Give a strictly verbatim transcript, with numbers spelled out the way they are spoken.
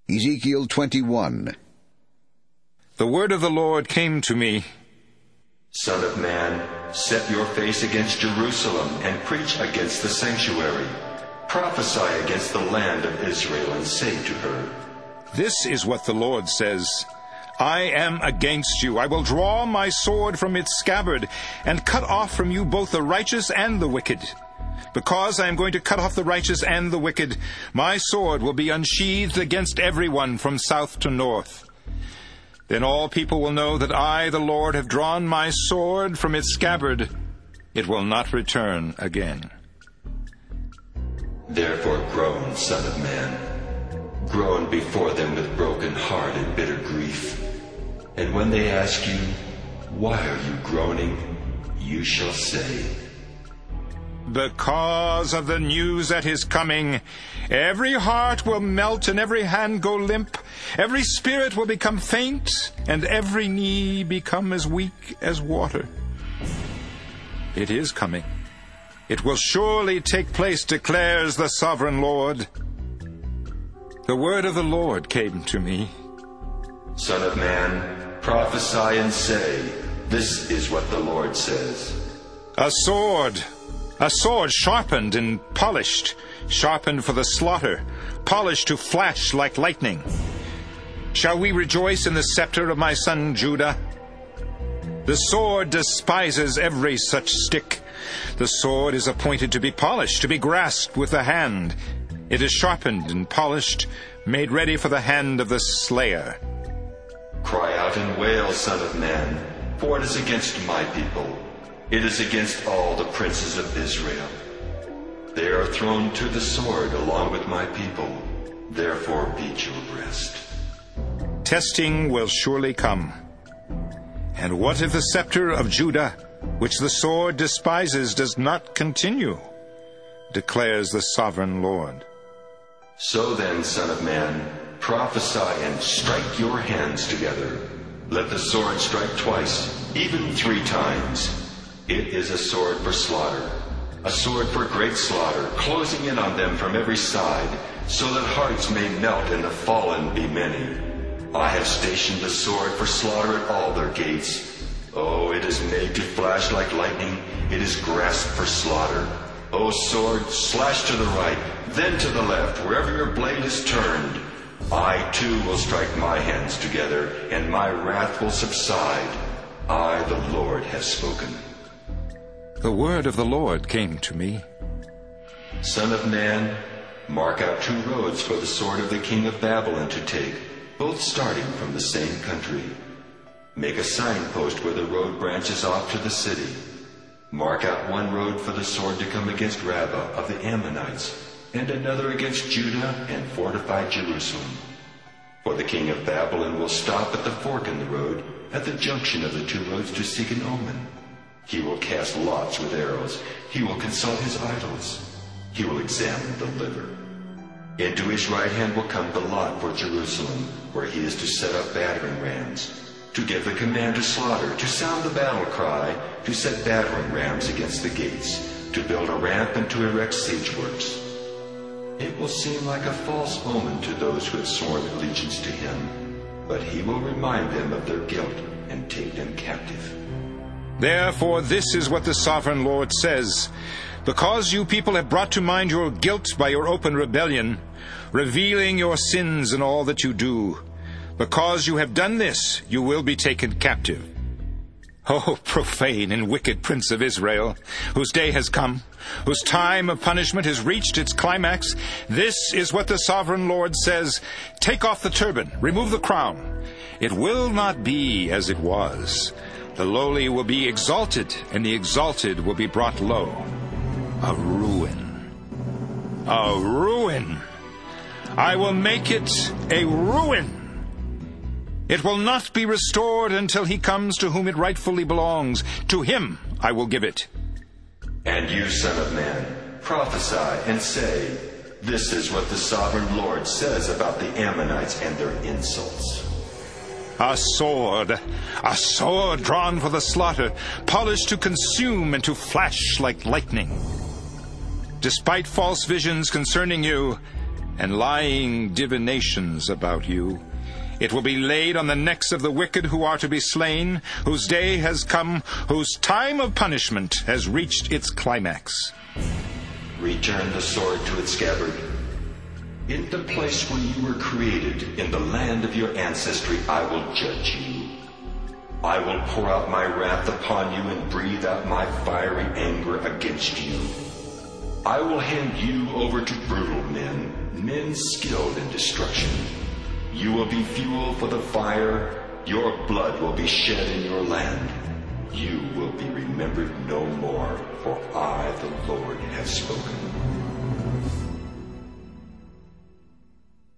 Ezekiel twenty-one. The word of the Lord came to me. Son of man, set your face against Jerusalem and preach against the sanctuary. Prophesy against the land of Israel and say to her, This is what the Lord says. I am against you. I will draw my sword from its scabbard and cut off from you both the righteous and the wicked. Because I am going to cut off the righteous and the wicked, my sword will be unsheathed against everyone from south to north. Then all people will know that I, the Lord, have drawn my sword from its scabbard. It will not return again. Therefore groan, son of man. Groan before them with broken heart and bitter grief. And when they ask you, Why are you groaning? You shall say, Because of the news that is coming, every heart will melt and every hand go limp. Every spirit will become faint and every knee become as weak as water. It is coming. It will surely take place, declares the sovereign Lord. The word of the Lord came to me. Son of man, prophesy and say, This is what the Lord says. A sword, a sword sharpened and polished, sharpened for the slaughter, polished to flash like lightning. Shall we rejoice in the scepter of my son Judah? The sword despises every such stick. The sword is appointed to be polished, to be grasped with the hand. It is sharpened and polished, made ready for the hand of the slayer. Cry out and wail, son of man, for it is against my people. It is against all the princes of Israel. They are thrown to the sword along with my people. Therefore beat your breast. Testing will surely come. And what if the scepter of Judah, which the sword despises, does not continue? Declares the sovereign Lord. So then, son of man, prophesy and strike your hands together. Let the sword strike twice, even three times. It is a sword for slaughter, a sword for great slaughter, closing in on them from every side, so that hearts may melt and the fallen be many. I have stationed the sword for slaughter at all their gates. Oh, it is made to flash like lightning. It is grasped for slaughter. O sword, slash to the right, then to the left, wherever your blade is turned. I too will strike my hands together, and my wrath will subside. I, the Lord, have spoken. The word of the Lord came to me. Son of man, mark out two roads for the sword of the king of Babylon to take, both starting from the same country. Make a signpost where the road branches off to the city. Mark out one road for the sword to come against Rabbah of the Ammonites, and another against Judah and fortify Jerusalem. For the king of Babylon will stop at the fork in the road, at the junction of the two roads, to seek an omen. He will cast lots with arrows. He will consult his idols. He will examine the liver. Into his right hand will come the lot for Jerusalem, where he is to set up battering rams, to give the command to slaughter, to sound the battle cry, to set battering rams against the gates, to build a ramp and to erect siege works. It will seem like a false omen to those who have sworn allegiance to him, but he will remind them of their guilt and take them captive. Therefore this is what the sovereign Lord says. Because you people have brought to mind your guilt by your open rebellion, revealing your sins in all that you do, because you have done this, you will be taken captive. O profane and wicked prince of Israel, whose day has come, whose time of punishment has reached its climax, this is what the sovereign Lord says. Take off the turban, remove the crown. It will not be as it was. The lowly will be exalted, and the exalted will be brought low. A ruin. A ruin. I will make it a ruin. It will not be restored until he comes to whom it rightfully belongs. To him I will give it. And you, son of man, prophesy and say, This is what the sovereign Lord says about the Ammonites and their insults. A sword, a sword drawn for the slaughter, polished to consume and to flash like lightning. Despite false visions concerning you, and lying divinations about you. It will be laid on the necks of the wicked who are to be slain, whose day has come, whose time of punishment has reached its climax. Return the sword to its scabbard. In the place where you were created, in the land of your ancestry, I will judge you. I will pour out my wrath upon you and breathe out my fiery anger against you. I will hand you over to brutal men, men skilled in destruction. You will be fuel for the fire. Your blood will be shed in your land. You will be remembered no more, for I, the Lord, have spoken.